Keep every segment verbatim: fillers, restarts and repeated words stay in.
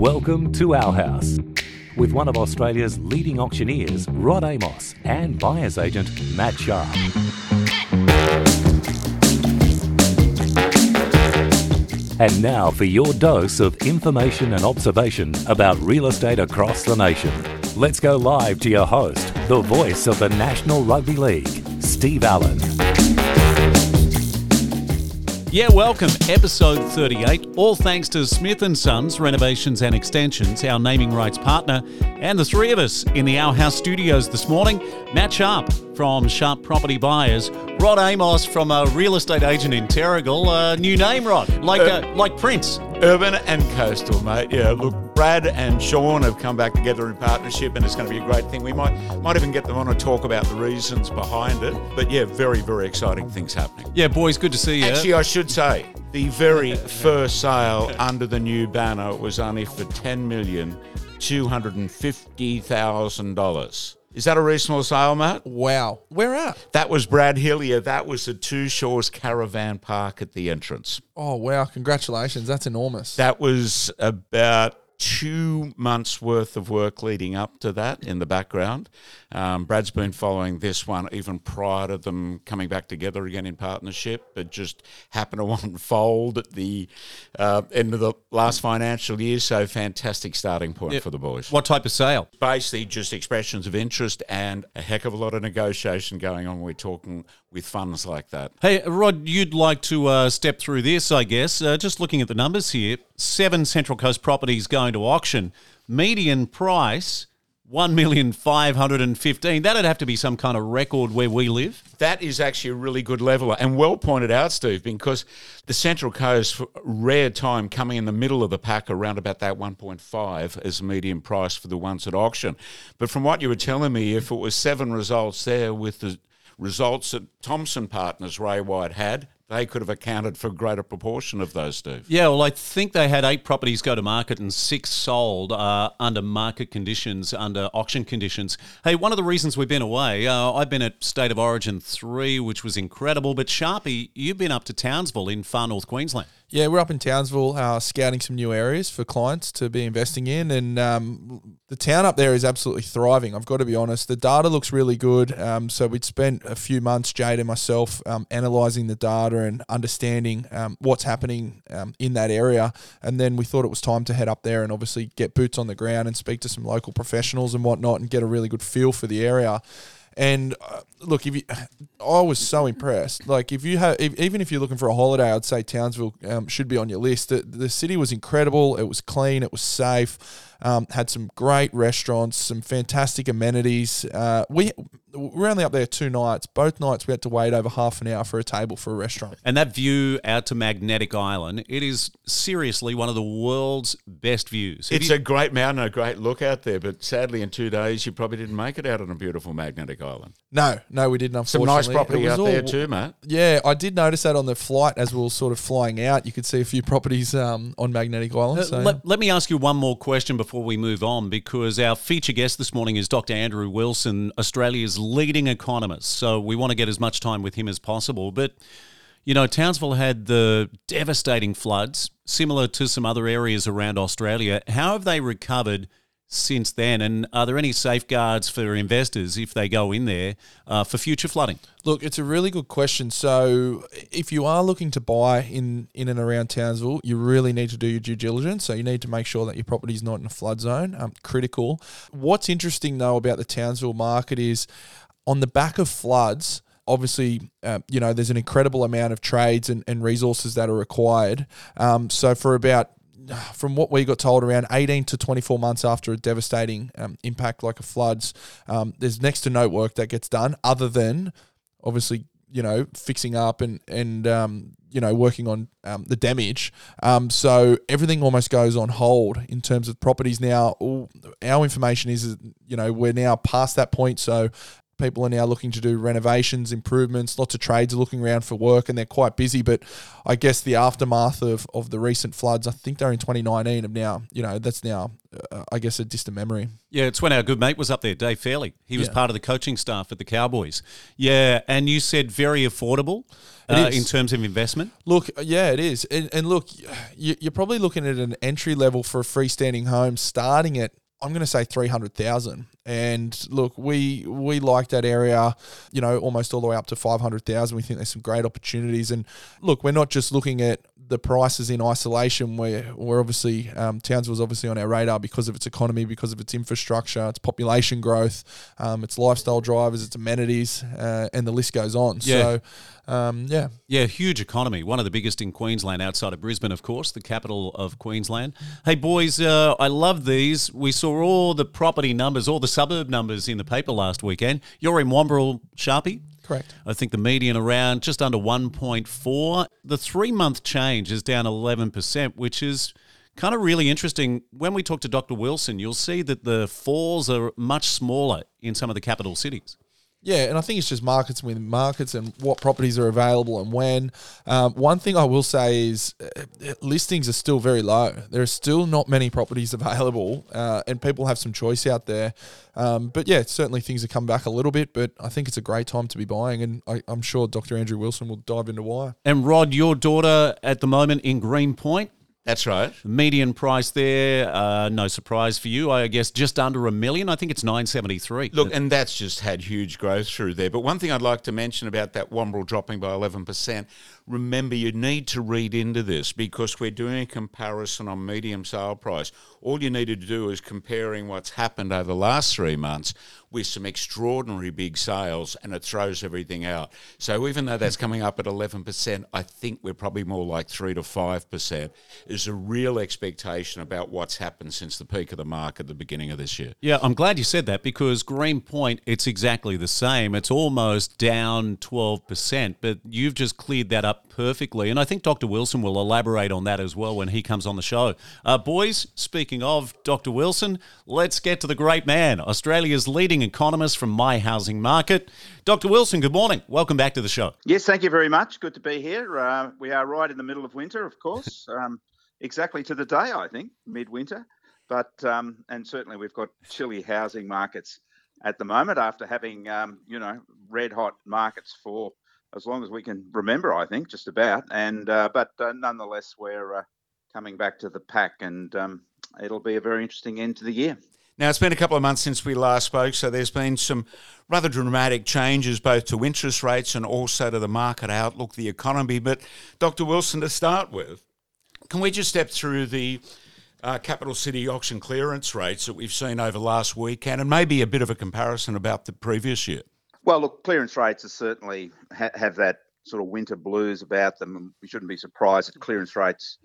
Welcome to Our House with one of Australia's leading auctioneers, Rod Amos, and buyer's agent, Matt Sharp. And now for your dose of information and observation about real estate across the nation. Let's go live to your host, the voice of the National Rugby League, Steve Allen. Yeah, welcome. Episode thirty-eight. All thanks to Smith and Sons Renovations and Extensions, our naming rights partner, and the three of us in the Our House studios this morning. Matt Sharp from Sharp Property Buyers, Rod Amos from a real estate agent in Terrigal. Uh, new name, Rod, like uh, uh, like Prince. Urban and coastal, mate. Yeah, look, Brad and Sean have come back together in partnership, and it's going to be a great thing. We might might even get them on to talk about the reasons behind it. But yeah, very, very exciting things happening. Yeah, boys, good to see you. Actually, I should say, the very first sale under the new banner was only for ten million two hundred fifty thousand dollars. Is that a reasonable sale, Matt? Wow. Where at? That was Brad Hillier. That was the Two Shores Caravan Park at the entrance. Oh, wow. Congratulations. That's enormous. That was about two months' worth of work leading up to that in the background. Um, Brad's been following this one even prior to them coming back together again in partnership. It just happened to unfold at the uh, end of the last financial year, so fantastic starting point Yep. for the boys. What type of sale? Basically just expressions of interest and a heck of a lot of negotiation going on when we're talking with funds like that. Hey, Rod, you'd like to uh, step through this, I guess. Uh, just looking at the numbers here, seven Central Coast properties going to auction. Median price, one million five hundred fifteen thousand dollars. That'd have to be some kind of record where we live. That is actually a really good leveler, and well pointed out, Steve, because the Central Coast, rare time coming in the middle of the pack around about that one point five as median price for the ones at auction. But from what you were telling me, if it was seven results there with the results that Thompson Partners, Ray White, had, they could have accounted for a greater proportion of those, Steve. Yeah, well, I think they had eight properties go to market and six sold uh, under market conditions, under auction conditions. Hey, one of the reasons we've been away, uh, I've been at State of Origin three, which was incredible, but Sharpie, you've been up to Townsville in far north Queensland. Yeah, we're up in Townsville uh, scouting some new areas for clients to be investing in, and um, the town up there is absolutely thriving, I've got to be honest. The data looks really good, um, so we'd spent a few months, Jade and myself, um, analysing the data and understanding um, what's happening um, in that area, and then we thought it was time to head up there and obviously get boots on the ground and speak to some local professionals and whatnot and get a really good feel for the area. And uh, look, if you, I was so impressed. Like, if you have, if, even if you're looking for a holiday, I'd say Townsville um, should be on your list. The, the city was incredible. It was clean. It was safe. Um, had some great restaurants, some fantastic amenities. Uh, we we were only up there two nights. Both nights we had to wait over half an hour for a table for a restaurant. And that view out to Magnetic Island, it is seriously one of the world's best views. Have It's you- a great mountain, a great look out there, but sadly in two days you probably didn't make it out on a beautiful magnetic island. No, no, we didn't, Some unfortunately. nice property It was out all- there too, Matt. Yeah, I did notice that on the flight as we were sort of flying out. You could see a few properties um, on Magnetic Island. Uh, So. let, let me ask you one more question before we move on, because our feature guest this morning is Doctor Andrew Wilson, Australia's leading economist. So we want to get as much time with him as possible. But, you know, Townsville had the devastating floods, similar to some other areas around Australia. How have they recovered since then? And are there any safeguards for investors if they go in there uh, for future flooding? Look, it's a really good question. So if you are looking to buy in, in and around Townsville, you really need to do your due diligence. So you need to make sure that your property is not in a flood zone. Um, critical. What's interesting, though, about the Townsville market is on the back of floods, obviously, uh, you know, there's an incredible amount of trades and, and resources that are required. Um, so for about from what we got told, around eighteen to twenty-four months after a devastating um, impact like a floods, um, there's next to no work that gets done other than obviously, you know, fixing up and, and um, you know, working on um, the damage. Um, so everything almost goes on hold in terms of properties now. All, our information is, you know, we're now past that point. So People are now looking to do renovations, improvements. Lots of trades are looking around for work, and they're quite busy. But I guess the aftermath of, of the recent floods, I think they're in twenty nineteen, have now, you know, that's now, uh, I guess, a distant memory. Yeah, it's when our good mate was up there, Dave Fairley. He was Yeah. part of the coaching staff at the Cowboys. Yeah, and you said very affordable It uh, is. in terms of investment. Look, yeah, it is. And, and look, you- you're probably looking at an entry level for a freestanding home starting at, I'm going to say three hundred thousand. And look, we we like that area, you know, almost all the way up to five hundred thousand. We think there's some great opportunities. And look, we're not just looking at the prices in isolation. We're, we're obviously, um, Townsville's obviously on our radar because of its economy, because of its infrastructure, its population growth, um, its lifestyle drivers, its amenities, uh, and the list goes on. Yeah. So, um, yeah. Yeah, huge economy. One of the biggest in Queensland outside of Brisbane, of course, the capital of Queensland. Hey, boys, uh, I love these. We saw all the property numbers, all the suburb numbers in the paper last weekend. You're in Wamberal, Sharpie? Correct. I think the median around just under one point four. The three-month change is down eleven percent, which is kind of really interesting. When we talk to Doctor Wilson, you'll see that the falls are much smaller in some of the capital cities. Yeah, and I think it's just markets within markets and what properties are available and when. Um, one thing I will say is uh, listings are still very low. There are still not many properties available, uh, and people have some choice out there. Um, but yeah, certainly things have come back a little bit, but I think it's a great time to be buying, and I, I'm sure Doctor Andrew Wilson will dive into why. And Rod, your daughter at the moment in Greenpoint, That's right. the median price there, uh, no surprise for you, I guess just under a million. I think it's nine seventy-three. Look, and that's just had huge growth through there. But one thing I'd like to mention about that Wamberal dropping by eleven percent, remember you need to read into this because we're doing a comparison on medium sale price. All you need to do is comparing what's happened over the last three months with some extraordinary big sales, and it throws everything out. So even though that's coming up at eleven percent, I think we're probably more like three to five percent. Is a real expectation about what's happened since the peak of the market at the beginning of this year. Yeah, I'm glad you said that because Greenpoint, it's exactly the same. It's almost down twelve percent, but you've just cleared that up perfectly. And I think Doctor Wilson will elaborate on that as well when he comes on the show. Uh, boys, speaking of Doctor Wilson, let's get to the great man, Australia's leading economist from My Housing Market. Doctor Wilson, good morning. Welcome back to the show. Yes, thank you very much. Good to be here. Uh, we are right in the middle of winter, of course, um, exactly to the day, I think, midwinter. But um, and certainly we've got chilly housing markets at the moment after having, um, you know, red hot markets for as long as we can remember, I think, just about. And uh, but uh, nonetheless, we're uh, coming back to the pack, and um, it'll be a very interesting end to the year. Now, it's been a couple of months since we last spoke, so there's been some rather dramatic changes both to interest rates and also to the market outlook, the economy. But Doctor Wilson, to start with, can we just step through the uh, capital city auction clearance rates that we've seen over last weekend and maybe a bit of a comparison about the previous year? Well, look, clearance rates are certainly ha- have that sort of winter blues about them. We shouldn't be surprised that clearance rates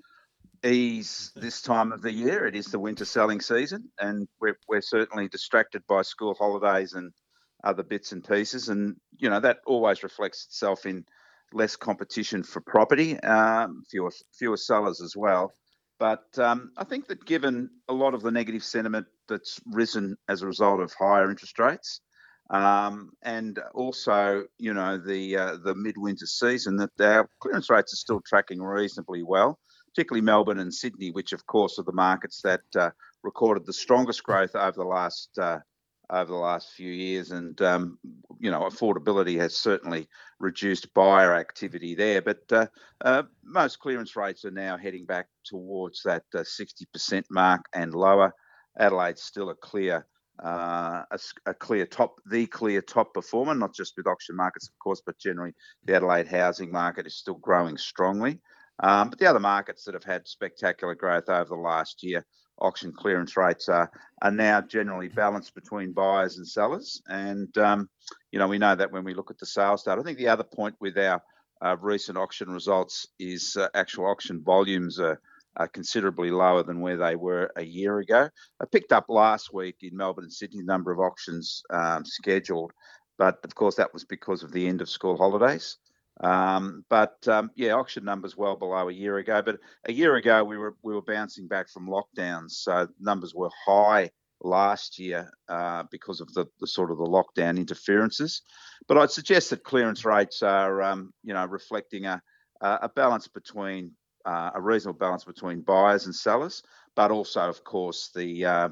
ease this time of the year. It is the winter selling season, and we're, we're certainly distracted by school holidays and other bits and pieces. And, you know, that always reflects itself in less competition for property, um, fewer, fewer sellers as well. But um, I think that given a lot of the negative sentiment that's risen as a result of higher interest rates, um, and also, you know, the uh, the midwinter season, that our clearance rates are still tracking reasonably well, particularly Melbourne and Sydney, which of course are the markets that uh, recorded the strongest growth over the last uh, over the last few years. And um, you know, affordability has certainly reduced buyer activity there. But uh, uh, most clearance rates are now heading back towards that uh, sixty percent mark and lower. Adelaide's still a clear. Uh, a, a clear top, the clear top performer, not just with auction markets, of course, but generally the Adelaide housing market is still growing strongly. Um, but the other markets that have had spectacular growth over the last year, auction clearance rates are, are now generally balanced between buyers and sellers. And, um, you know, we know that when we look at the sales data. I think the other point with our uh, recent auction results is uh, actual auction volumes are are considerably lower than where they were a year ago. I picked up last week in Melbourne and Sydney the number of auctions um, scheduled, but of course that was because of the end of school holidays. Um, but um, yeah, auction numbers well below a year ago. But a year ago we were we were bouncing back from lockdowns, so numbers were high last year uh, because of the, the sort of the lockdown interferences. But I'd suggest that clearance rates are, um, you know, reflecting a, a balance between uh, a reasonable balance between buyers and sellers, but also, of course, the uh,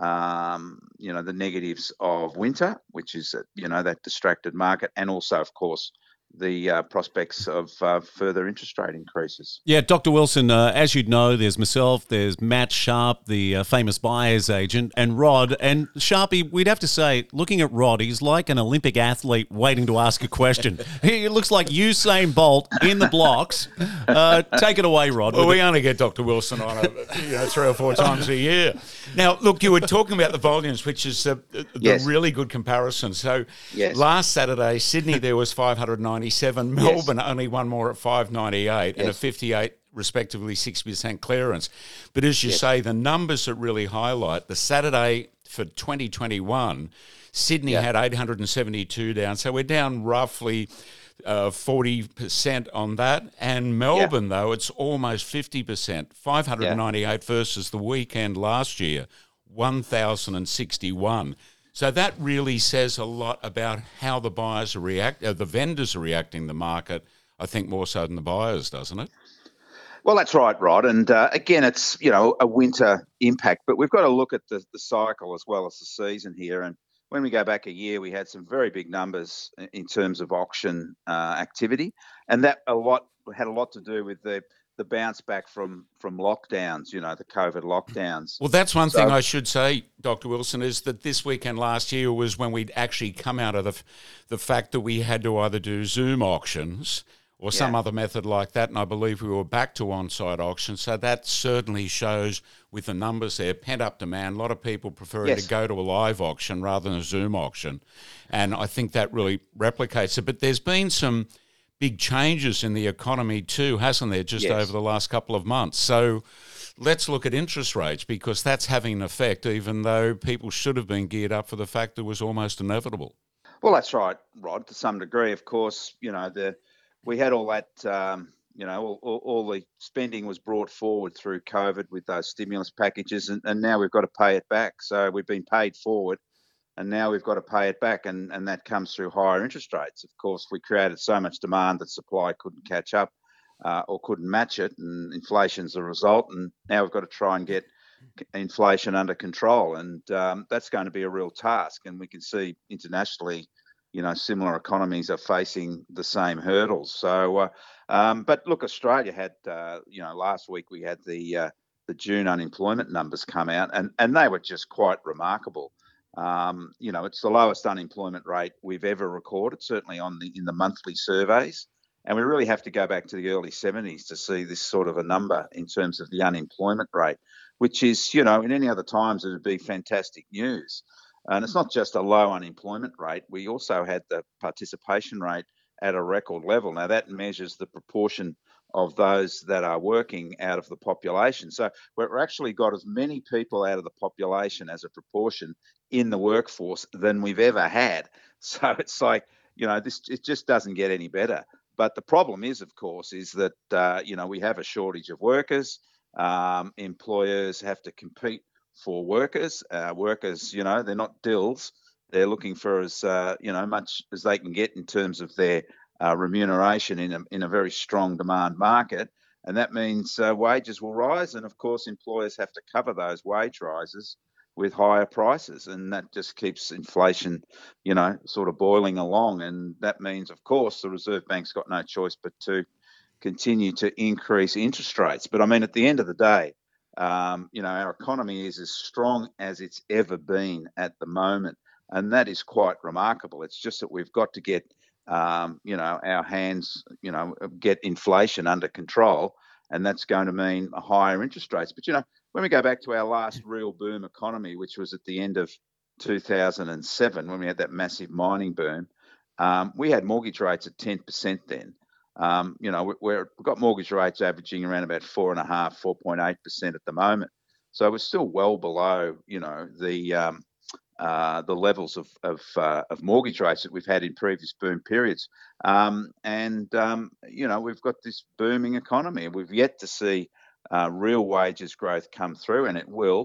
um, you know the negatives of winter, which is you know that distracted market, and also, of course, the uh, prospects of uh, further interest rate increases. Yeah, Doctor Wilson, uh, as you'd know, there's myself, there's Matt Sharp, the uh, famous buyer's agent, and Rod. And Sharpie, we'd have to say, looking at Rod, he's like an Olympic athlete waiting to ask a question. He looks like Usain Bolt in the blocks. Uh, take it away, Rod. Well, we only get Doctor Wilson on a, you know, three or four times a year. Now, look, you were talking about the volumes, which is a, the Yes. really good comparison. So Yes. last Saturday, Sydney, there was five hundred ninety-seven. Melbourne, only one more at five ninety-eight, and a Yes. fifty-eight, respectively, sixty percent clearance. But as you Yes. say, the numbers that really highlight, the Saturday for twenty twenty-one, Sydney Yeah. had eight hundred seventy-two down. So we're down roughly uh, forty percent on that. And Melbourne, though, it's almost fifty percent. five hundred ninety-eight versus the weekend last year, one thousand sixty-one. So that really says a lot about how the buyers are react, uh, the vendors are reacting to the market, I think more so than the buyers, doesn't it? Well, that's right, Rod. And uh, again, it's you know a winter impact, but we've got to look at the, the cycle as well as the season here. And when we go back a year, we had some very big numbers in terms of auction uh, activity, and that a lot had a lot to do with the the bounce back from from lockdowns. You know, the COVID lockdowns. Well, that's one So- thing I should say, Doctor Wilson, is that this weekend last year was when we'd actually come out of the, the fact that we had to either do Zoom auctions or some Yeah. other method like that, and I believe we were back to on-site auctions. So that certainly shows with the numbers there, pent-up demand, a lot of people preferring Yes. to go to a live auction rather than a Zoom auction, and I think that really replicates it. But there's been some big changes in the economy too, hasn't there, just Yes. over the last couple of months. So let's look at interest rates, because that's having an effect, even though people should have been geared up for the fact that it was almost inevitable. Well, that's right, Rod. To some degree, of course, you know the we had all that. Um, you know, all, all, all the spending was brought forward through COVID with those stimulus packages, and, and now we've got to pay it back. So we've been paid forward, and now we've got to pay it back, and, and that comes through higher interest rates. Of course, we created so much demand that supply couldn't catch up uh, or couldn't match it, and inflation's the result. And now we've got to try and get inflation under control, and um, that's going to be a real task. And we can see internationally, you know, similar economies are facing the same hurdles. So, uh, um, but look, Australia had, uh, you know, last week we had the uh, the June unemployment numbers come out, and and they were just quite remarkable. Um, you know, it's the lowest unemployment rate we've ever recorded, certainly on the in the monthly surveys. And we really have to go back to the early seventies to see this sort of a number in terms of the unemployment rate, which is, you know, in any other times it would be fantastic news. And it's not just a low unemployment rate. We also had the participation rate at a record level. Now, that measures the proportion of those that are working out of the population. So we've actually got as many people out of the population as a proportion in the workforce than we've ever had. So it's like, you know, this it just doesn't get any better. But the problem is, of course, is that, uh, you know, we have a shortage of workers. Um, employers have to compete for workers. Uh, workers, you know, they're not dills. They're looking for as, uh, you know, much as they can get in terms of their uh, remuneration in a, in a very strong demand market. And that means uh, wages will rise. And of course, employers have to cover those wage rises with higher prices. And that just keeps inflation, you know, sort of boiling along. And that means, of course, the Reserve Bank's got no choice but to continue to increase interest rates. But I mean, at the end of the day, um, you know, our economy is as strong as it's ever been at the moment. And that is quite remarkable. It's just that we've got to get, um, you know, our hands, you know, get inflation under control. And that's going to mean higher interest rates. But, you know, when we go back to our last real boom economy, which was at the end of two thousand seven, when we had that massive mining boom, um, we had mortgage rates at ten percent then. Um, you know, we're, we've got mortgage rates averaging around about four and a half, four point eight percent at the moment. So we're still well below, you know, the um, uh, the levels of of, uh, of mortgage rates that we've had in previous boom periods. Um, and um, you know, we've got this booming economy. We've yet to see uh, real wages growth come through, and it will.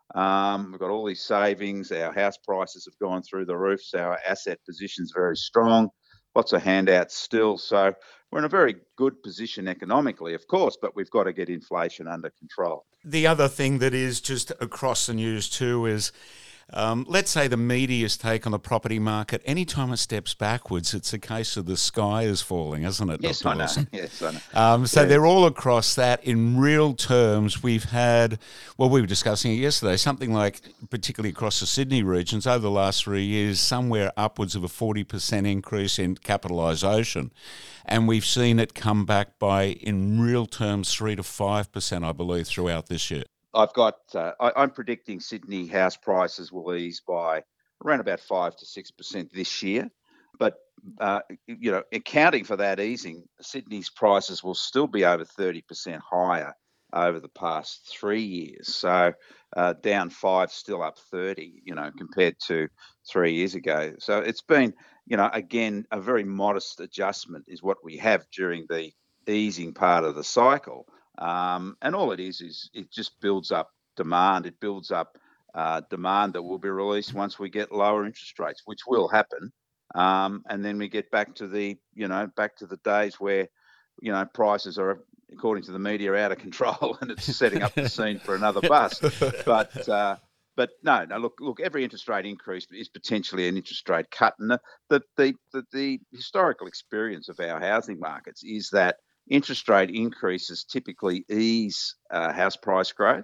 Um, we've got all these savings. Our house prices have gone through the roof. So our asset position's very strong. Lots of handouts still. So we're in a very good position economically, of course, but we've got to get inflation under control. The other thing that is just across the news too is, um, let's say the media's take on the property market. Anytime it steps backwards, it's a case of the sky is falling, isn't it, Yes, Doctor I know. Wilson? Yes, I know. Um, so Yeah. they're all across that. In real terms, we've had, well, we were discussing it yesterday, something like, particularly across the Sydney regions, over the last three years, somewhere upwards of a forty percent increase in capitalisation. And we've seen it come back by, in real terms, three to five percent, I believe, throughout this year. I've got. Uh, I, I'm predicting Sydney house prices will ease by around about five to six percent this year. But uh, you know, accounting for that easing, Sydney's prices will still be over thirty percent higher over the past three years. So uh, down five, still up thirty. You know, compared to three years ago. So it's been, you know, again, a very modest adjustment is what we have during the easing part of the cycle. Um, and all it is is it just builds up demand. It builds up uh, demand that will be released once we get lower interest rates, which will happen. Um, and then we get back to the, you know, back to the days where, you know, prices are, according to the media, out of control, and it's setting up the scene for another bust. But uh, but no, no. Look, look. Every interest rate increase is potentially an interest rate cut, and the the the, the, the historical experience of our housing markets is that interest rate increases typically ease uh, house price growth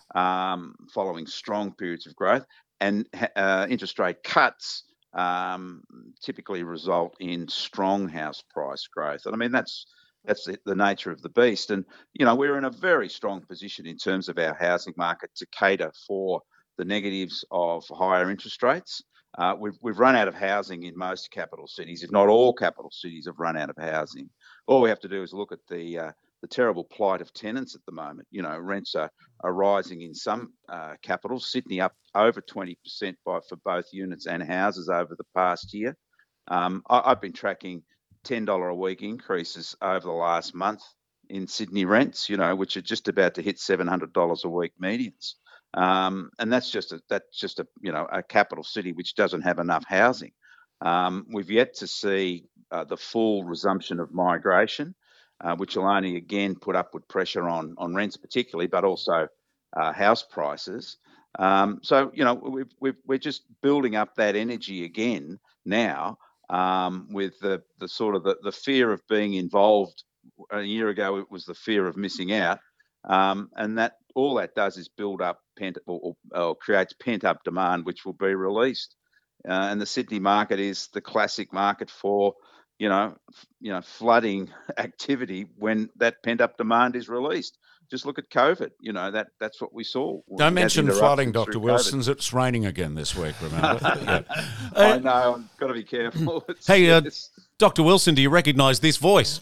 um, following strong periods of growth, and uh, interest rate cuts um, typically result in strong house price growth. And I mean, that's that's the, the nature of the beast. And, you know, we're in a very strong position in terms of our housing market to cater for the negatives of higher interest rates. Uh, we've, we've run out of housing in most capital cities, if not all capital cities have run out of housing. All we have to do is look at the uh, the terrible plight of tenants at the moment. You know, rents are, are rising in some uh, capitals, Sydney up over twenty percent by, for both units and houses over the past year. Um, I, I've been tracking ten dollars a week increases over the last month in Sydney rents, you know, which are just about to hit seven hundred dollars a week medians. Um, and that's just a, that's just a, you know, a capital city which doesn't have enough housing. Um, we've yet to see uh, the full resumption of migration, uh, which will only again put upward pressure on on rents, particularly, but also uh, house prices. Um, so you know, we've, we've, we're just building up that energy again now, um, with the the sort of the, the fear of being involved. A year ago, it was the fear of missing out. Um, and that all that does is build up pent or, or creates pent up demand, which will be released. Uh, and the Sydney market is the classic market for, you know, f- you know, flooding activity when that pent up demand is released. Just look at COVID. You know, that that's what we saw. We Don't had mention interruptions flooding, through Doctor COVID. Wilson. It's raining again this week, remember? Yeah. I know. I've got to be careful. It's, Hey, uh, it's- Doctor Wilson, do you recognise this voice?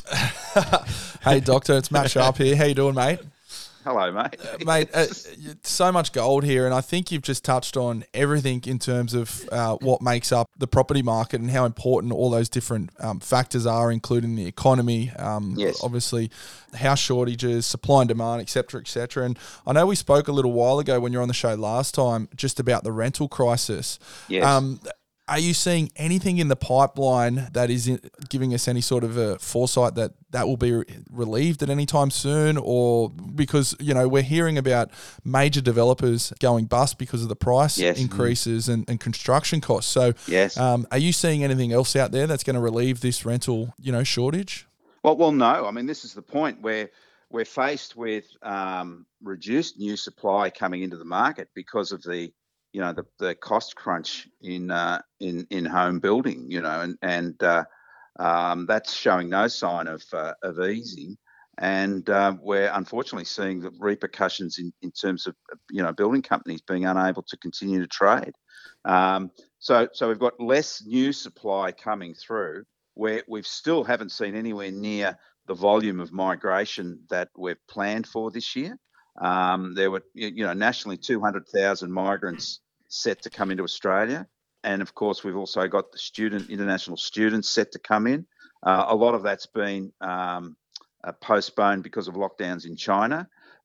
Hey, Doctor, it's Matt Sharp here. How you doing, mate? hello, mate. Mate, uh, so much gold here, and I think you've just touched on everything in terms of uh, what makes up the property market and how important all those different um, factors are, including the economy, um, Yes. obviously house shortages, supply and demand, et cetera, et cetera. And I know we spoke a little while ago when you were on the show last time just about the rental crisis. Yes. Um, Are you seeing anything in the pipeline that is in, giving us any sort of a foresight that that will be re- relieved at any time soon? Or because, you know, we're hearing about major developers going bust because of the price Yes. increases and, and construction costs. So Yes. um, are you seeing anything else out there that's going to relieve this rental, you know, shortage? Well, well, no. I mean, this is the point where we're faced with um, reduced new supply coming into the market because of the, you know, the, the cost crunch in uh, in in home building. You know, and and uh, um, that's showing no sign of uh, of easing. And uh, we're unfortunately seeing the repercussions in, in terms of, you know, building companies being unable to continue to trade. Um, so so we've got less new supply coming through, where we've still haven't seen anywhere near the volume of migration that we've planned for this year. Um, there were, you you know, nationally two hundred thousand migrants set to come into Australia. And of course, we've also got the student, international students set to come in. Uh, a lot of that's been um, uh, postponed because of lockdowns in China.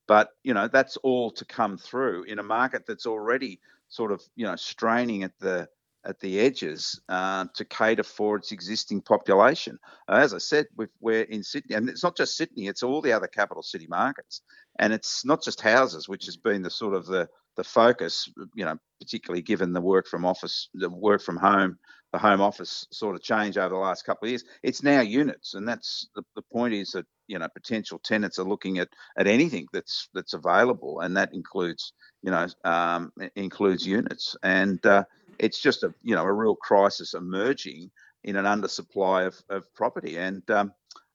But, you know, that's all to come through in a market that's already sort of, you know, straining at the at the edges uh, to cater for its existing population. Uh, as I said, we've, we're in Sydney, and it's not just Sydney; it's all the other capital city markets, and it's not just houses, which has been the sort of the the focus, you know, particularly given the work from office, the work from home, the home office sort of change over the last couple of years. It's now units, and that's the, the point is that, you know, potential tenants are looking at at anything that's that's available, and that includes, you know, um, includes units, and uh, it's just a, you know, a real crisis emerging in an undersupply of, of property, and um,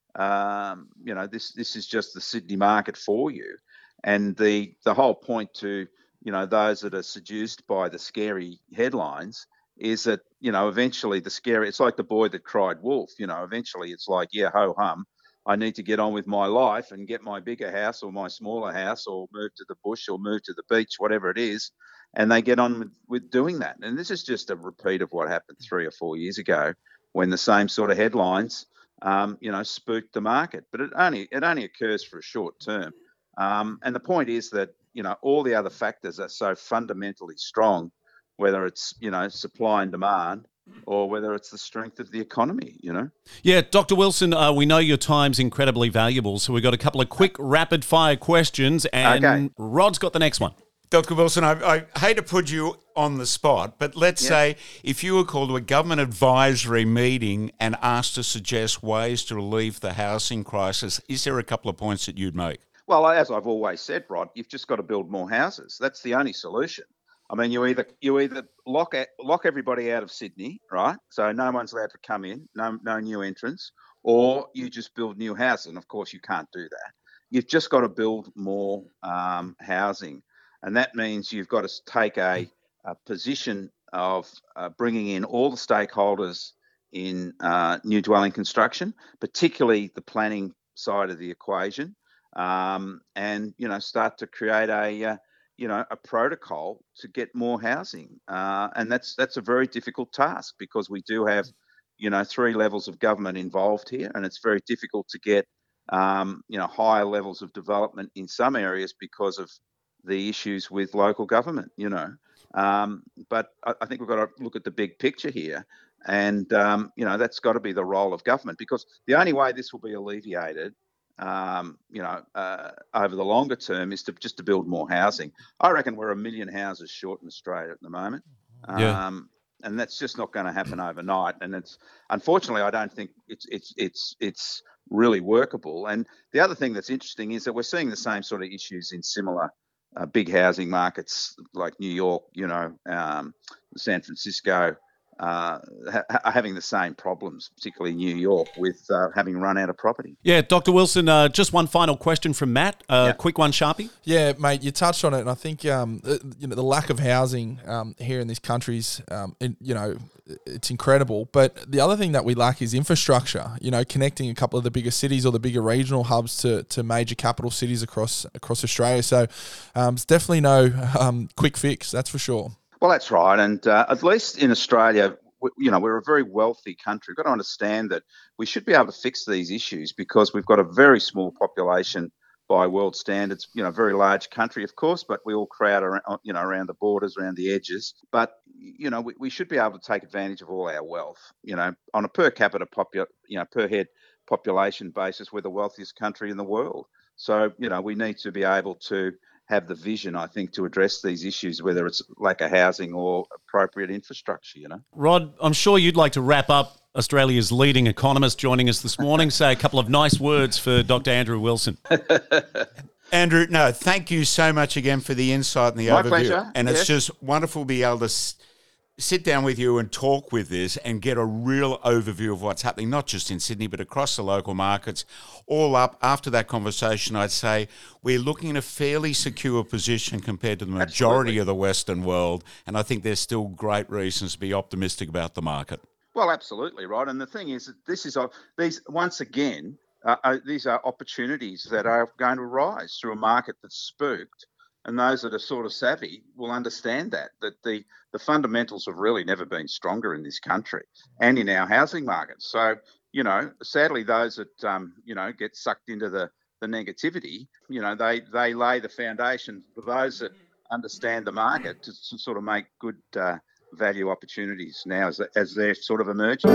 um, you know, this this is just the Sydney market for you, and the the whole point to, you know, those that are seduced by the scary headlines is that, you know, eventually the scary, it's like the boy that cried wolf, you know, eventually it's like, yeah, ho hum, I need to get on with my life and get my bigger house or my smaller house or move to the bush or move to the beach, whatever it is. And they get on with, with doing that. And this is just a repeat of what happened three or four years ago when the same sort of headlines, um, you know, spooked the market. But it only it only occurs for a short term. Um, and the point is that, you know, all the other factors are so fundamentally strong, whether it's, you know, supply and demand or whether it's the strength of the economy, you know. Yeah, Doctor Wilson, uh, we know your time's incredibly valuable, so we've got a couple of quick rapid-fire questions, and Okay. Rod's got the next one. Doctor Wilson, I, I hate to put you on the spot, but let's Yeah. say if you were called to a government advisory meeting and asked to suggest ways to relieve the housing crisis, is there a couple of points that you'd make? Well, as I've always said, Rod, you've just got to build more houses. That's the only solution. I mean, you either you either lock lock everybody out of Sydney, right? So no one's allowed to come in, no no new entrants, or you just build new houses. And of course, you can't do that. You've just got to build more um, housing, and that means you've got to take a, a position of uh, bringing in all the stakeholders in uh, new dwelling construction, particularly the planning side of the equation. Um, and, you know, start to create a, uh, you know, a protocol to get more housing. Uh, and that's that's a very difficult task because we do have, you know, three levels of government involved here, and it's very difficult to get, um, you know, higher levels of development in some areas because of the issues with local government, you know. Um, but I, I think we've got to look at the big picture here. And, um, you know, that's got to be the role of government, because the only way this will be alleviated um, you know, uh, over the longer term is to just to build more housing. I reckon we're a million houses short in Australia at the moment. Yeah. Um, and that's just not going to happen overnight. And it's, unfortunately, I don't think it's, it's, it's, it's really workable. And the other thing that's interesting is that we're seeing the same sort of issues in similar uh, big housing markets like New York, you know, um, San Francisco, uh, ha- having the same problems, particularly New York, with uh, having run out of property. Yeah, Doctor Wilson, uh, just one final question from Matt. Uh, Yeah. Quick one, Sharpie. Yeah, mate, you touched on it, and I think um, uh, you know the lack of housing um, here in this country's, um, in, you know, it's incredible. But the other thing that we lack is infrastructure. You know, connecting a couple of the bigger cities or the bigger regional hubs to, to major capital cities across across Australia. So um, it's definitely no um, quick fix, that's for sure. Well, that's right. And uh, at least in Australia, we, you know, we're a very wealthy country. We've got to understand that we should be able to fix these issues because we've got a very small population by world standards, you know, very large country, of course, but we all crowd around, you know, around the borders, around the edges. But, you know, we, we should be able to take advantage of all our wealth, you know, on a per capita, popu- you know, per head population basis. We're the wealthiest country in the world. So, you know, we need to be able to have the vision, I think, to address these issues, whether it's lack of housing or appropriate infrastructure, you know. Rod, I'm sure you'd like to wrap up Australia's leading economist joining us this morning. Say a couple of nice words for Doctor Andrew Wilson. Andrew, no, thank you so much again for the insight and the My overview. pleasure. And it's Yes. just wonderful to be able to s- sit down with you and talk with this and get a real overview of what's happening, not just in Sydney, but across the local markets. All up, after that conversation, I'd say we're looking in a fairly secure position compared to the majority Absolutely. of the Western world. And I think there's still great reasons to be optimistic about the market. Well, absolutely, right. And the thing is that this is, a- these, once again, uh, uh, these are opportunities that are going to arise through a market that's spooked. And those that are sort of savvy will understand that, that the, the fundamentals have really never been stronger in this country and in our housing market. So, you know, sadly, those that, um, you know, get sucked into the, the negativity. You know, they, they lay the foundation for those that understand the market to, to sort of make good uh, value opportunities now as, as they're sort of emerging.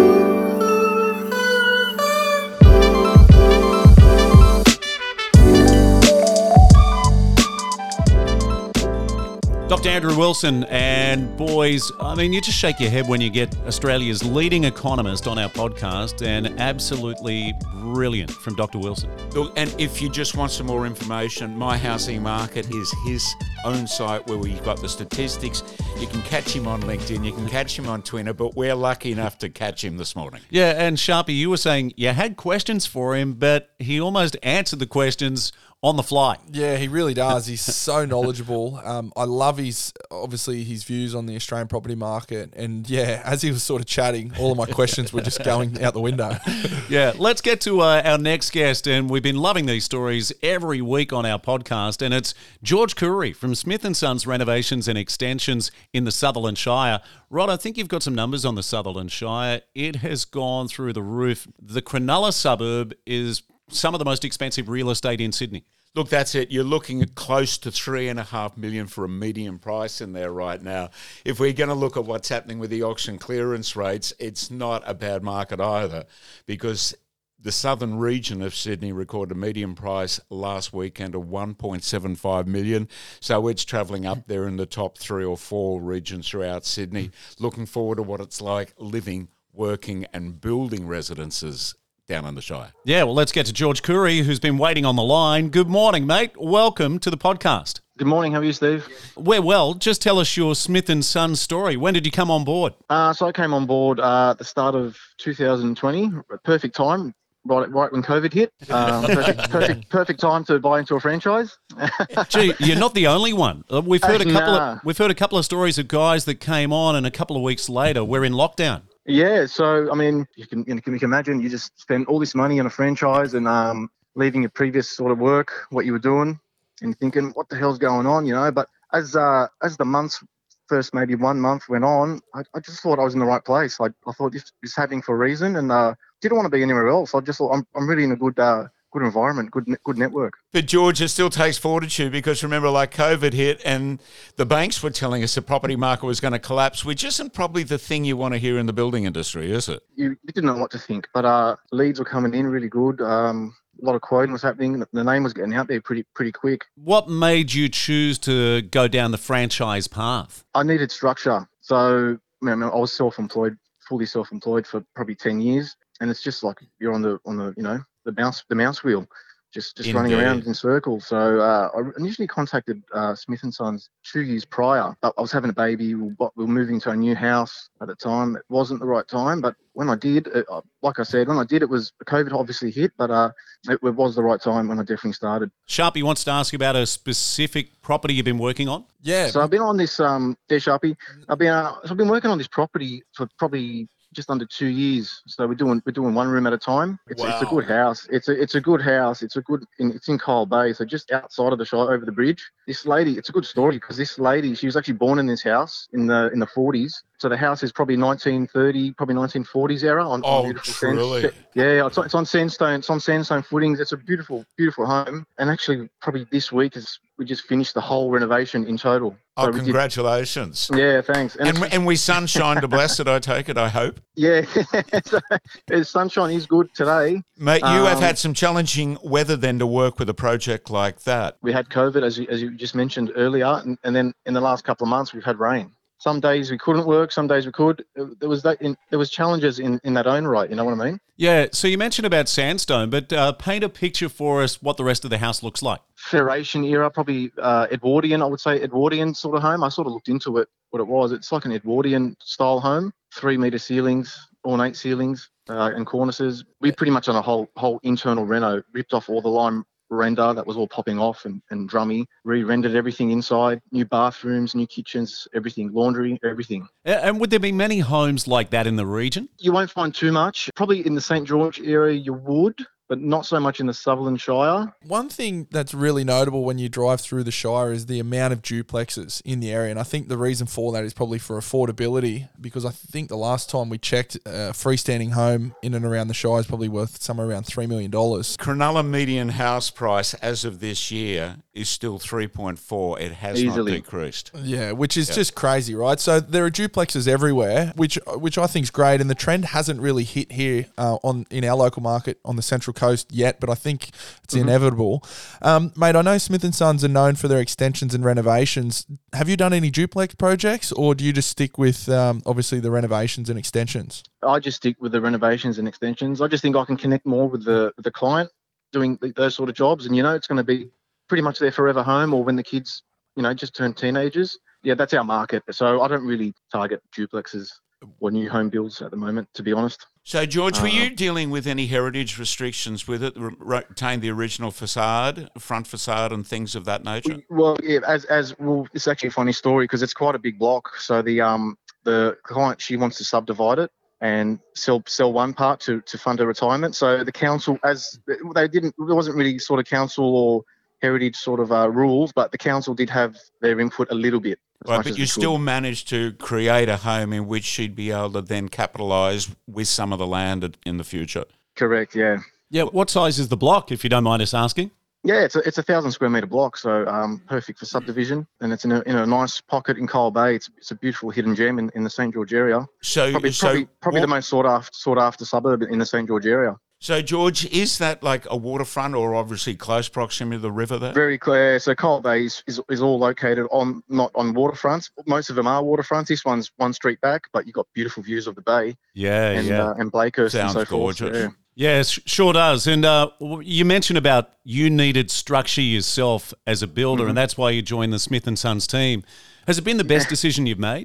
Doctor Andrew Wilson, and boys, I mean, you just shake your head when you get Australia's leading economist on our podcast, and absolutely brilliant from Doctor Wilson. Look, and if you just want some more information, My Housing Market is his own site where we've got the statistics. You can catch him on LinkedIn, you can catch him on Twitter, but we're lucky enough to catch him this morning. Yeah, and Sharpie, you were saying you had questions for him, but he almost answered the questions on the fly. Yeah, he really does. He's so knowledgeable. Um, I love his, obviously, his views on the Australian property market. And yeah, as he was sort of chatting, all of my questions were just going out the window. Yeah, let's get to uh, our next guest. And we've been loving these stories every week on our podcast. And it's George Coury from Smith and Sons Renovations and Extensions in the Sutherland Shire. Rod, I think you've got some numbers on the Sutherland Shire. It has gone through the roof. The Cronulla suburb is some of the most expensive real estate in Sydney. Look, that's it. You're looking at close to three and a half million for a median price in there right now. If we're going to look at what's happening with the auction clearance rates, it's not a bad market either, because the southern region of Sydney recorded a median price last weekend of one point seven five million. So it's travelling up there in the top three or four regions throughout Sydney. Looking forward to what it's like living, working and building residences down in the Shire. Yeah, well, let's get to George Coury, who's been waiting on the line. Good morning, mate. Welcome to the podcast. Good morning. How are you, Steve? We're well. Just tell us your Smith and Sons story. When did you come on board? Uh, so I came on board uh, at the start of two thousand twenty. Perfect time, right, right when COVID hit. Um, perfect, perfect, perfect time to buy into a franchise. Gee, you're not the only one. Uh, We've heard a couple Nah. of we've heard a couple of stories of guys that came on, and a couple of weeks later we're in lockdown. Yeah. So I mean, you can you can imagine you just spend all this money on a franchise and um, leaving your previous sort of work, what you were doing, and thinking, what the hell's going on, you know? But as uh, as the months, first maybe one month went on, I, I just thought I was in the right place. I, I thought this is happening for a reason, and uh, didn't want to be anywhere else. I just thought I'm I'm really in a good uh, good environment, good ne- good network. But George, it still takes fortitude, because remember, like, COVID hit and the banks were telling us the property market was going to collapse, which isn't probably the thing you want to hear in the building industry, is it? You, you didn't know what to think, but uh, leads were coming in really good. Um, a lot of quoting was happening. The name was getting out there pretty pretty quick. What made you choose to go down the franchise path? I needed structure, so I, mean, I was self-employed, fully self-employed for probably ten years, and it's just like you're on the on the you know the mouse the mouse wheel, just just running Indeed. around in circles. So uh, I initially contacted uh, Smith and Sons two years prior. But I was having a baby. We were we were moving to a new house at the time. It wasn't the right time, but when I did, it, like I said, when I did, it was COVID obviously hit, but uh, it, it was the right time when I definitely started. Sharpie wants to ask about a specific property you've been working on. Yeah. So I've been on this, um, there, Sharpie. I've been, uh, so I've been working on this property for probably just under two years. So we're doing we're doing one room at a time. It's, it's a Wow. good house. It's a it's a good house. It's a good. In, it's in Kyle Bay, so just outside of the Shire, over the bridge. This lady, it's a good story because this lady, she was actually born in this house in the in the forties. So the house is probably nineteen thirty, probably nineteen forties era. On, Oh, on beautiful sand- truly? Yeah, it's on, it's on sandstone. It's on sandstone footings. It's a beautiful, beautiful home. And actually, probably this week is we just finished the whole renovation in total. Oh, So we did- congratulations. yeah, thanks. And, And, it's- and we sunshine to bless it, I take it, I hope. yeah, so, the sunshine is good today. Mate, you have Um, had some challenging weather then to work with a project like that. We had COVID, as you, as you just mentioned earlier, and, and then in the last couple of months we've had rain. Some days we couldn't work, some days we could. There was that. In, there was challenges in, in that own right. You know what I mean? Yeah, so you mentioned about sandstone, but uh, paint a picture for us what the rest of the house looks like. Federation era, probably uh, Edwardian. I would say Edwardian sort of home. I sort of looked into it, what it was. It's like an Edwardian style home, three meter ceilings, ornate ceilings, uh, and cornices. We pretty much on a whole whole internal reno, ripped off all the lime render that was all popping off and, and drummy, re-rendered everything inside, new bathrooms, new kitchens, everything, laundry, everything. A- And would there be many homes like that in the region? You won't find too much. Probably in the Saint George area you would, but not so much in the Sutherland Shire. One thing that's really notable when you drive through the Shire is the amount of duplexes in the area. And I think the reason for that is probably for affordability, because I think the last time we checked, a freestanding home in and around the Shire is probably worth somewhere around three million dollars. Cronulla median house price as of this year is still three point four. It has Easily. not decreased. Yeah, which is Yep. just crazy, right? So there are duplexes everywhere, which which I think is great, and the trend hasn't really hit here uh, on in our local market on the Central Coast yet, but I think it's Mm-hmm. inevitable. Um, mate, I know Smith and Sons are known for their extensions and renovations. Have you done any duplex projects, or do you just stick with um, obviously the renovations and extensions? I just stick with the renovations and extensions. I just think I can connect more with the with the client doing th- those sort of jobs, and you know, it's going to be pretty much their forever home, or when the kids, you know, just turn teenagers. Yeah, that's our market. So I don't really target duplexes or new home builds at the moment, to be honest. So, George, were Uh, you dealing with any heritage restrictions with it? Re- retain the original facade, front facade, and things of that nature? Well, yeah, as as well, it's actually a funny story because it's quite a big block. So the um the client, she wants to subdivide it and sell sell one part to to fund her retirement. So the council, as they didn't, there wasn't really sort of council or heritage sort of uh, rules, but the council did have their input a little bit. as Right, much but as you we could. still managed to create a home in which she'd be able to then capitalise with some of the land in the future. Correct, yeah. Yeah, what size is the block, if you don't mind us asking? Yeah, it's a, it's a thousand square metre block, so um, perfect for subdivision, and it's in a, in a nice pocket in Coal Bay. It's, it's a beautiful hidden gem in, in the Saint George area. So, Probably so, probably, probably the what- most sought after sought after suburb in the Saint George area. so, George, is that like a waterfront or obviously close proximity to the river there? Very clear. So Coal Bay is, is, is all located on not on waterfronts. Most of them are waterfronts. This one's one street back, but you've got beautiful views of the bay Yeah, and yeah. uh, and Blakehurst Sounds and so forth. gorgeous. Yeah. Yeah, it sure does. And uh, w- you mentioned about you needed structure yourself as a builder, Mm-hmm. and that's why you joined the Smith and Sons team. Has it been the best decision you've made?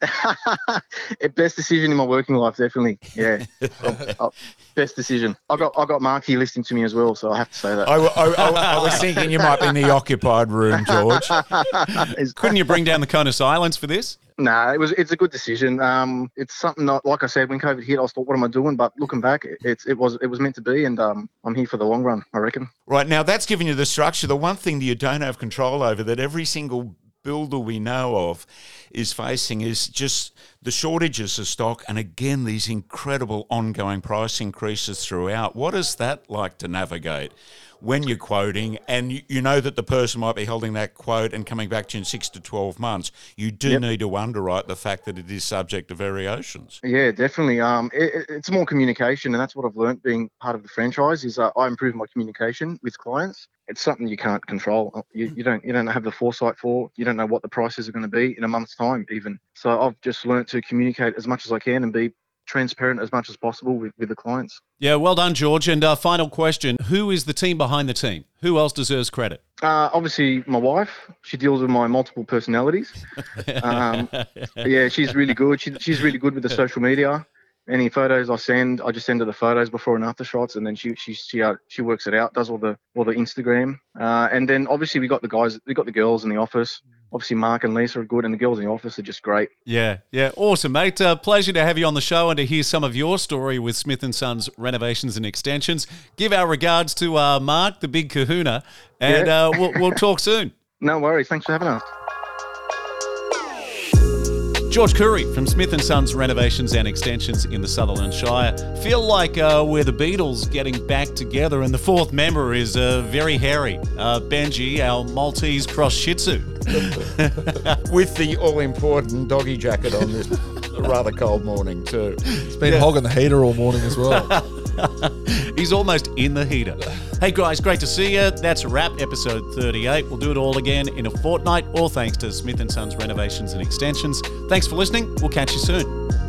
Best decision in my working life, definitely. Yeah, Uh, uh, best decision. I got I got Mark here listening to me as well, so I have to say that. I, I, I, I was thinking you might be in the occupied room, George. It's- Couldn't you bring down the cone of silence for this? Nah, it was it's a good decision. Um, it's something that, like I said, when COVID hit, I thought, what am I doing? But looking back, it, it's it was it was meant to be, and um, I'm here for the long run, I reckon. Right, now that's giving you the structure. The one thing that you don't have control over that every single builder we know of is facing is just the shortages of stock, and again, these incredible ongoing price increases throughout. What is that like to navigate when you're quoting and you, you know that the person might be holding that quote and coming back to you in six to twelve months? You do Yep. need to underwrite the fact that it is subject to variations. Yeah, definitely. Um, it, it- it's more communication, and that's what I've learnt being part of the franchise. Is uh, I improve my communication with clients. It's something you can't control. You, you don't you don't have the foresight for. You don't know what the prices are going to be in a month's time, even. So I've just learnt to communicate as much as I can and be transparent as much as possible with, with the clients. Yeah, well done, George. And uh, final question, who is the team behind the team? Who else deserves credit? Uh, obviously, my wife. She deals with my multiple personalities. Um, yeah, she's really good. She, she's really good with the social media. Any photos I send, I just send her the photos before and after shots, and then she she she uh, she works it out, does all the all the Instagram, uh, and then obviously we got the guys, we got the girls in the office. Obviously, Mark and Lisa are good, and the girls in the office are just great. Yeah, yeah, awesome, mate. Uh, pleasure to have you on the show and to hear some of your story with Smith and Sons Renovations and Extensions. Give our regards to uh, Mark, the big kahuna, and Yeah. uh, we'll, we'll talk soon. No worries. Thanks for having us. George Curry from Smith and Sons Renovations and Extensions in the Sutherland Shire. Feel like uh, we're the Beatles getting back together, and the fourth member is uh, very hairy. Uh, Benji, our Maltese cross Shih Tzu. With the all-important doggy jacket on this rather cold morning too. It's been hogging the heater all morning as well. He's almost in the heater. Hey guys, great to see you. That's a wrap, episode thirty-eight. We'll do it all again in a fortnight, all thanks to Smith and Sons Renovations and Extensions. Thanks for listening. We'll catch you soon.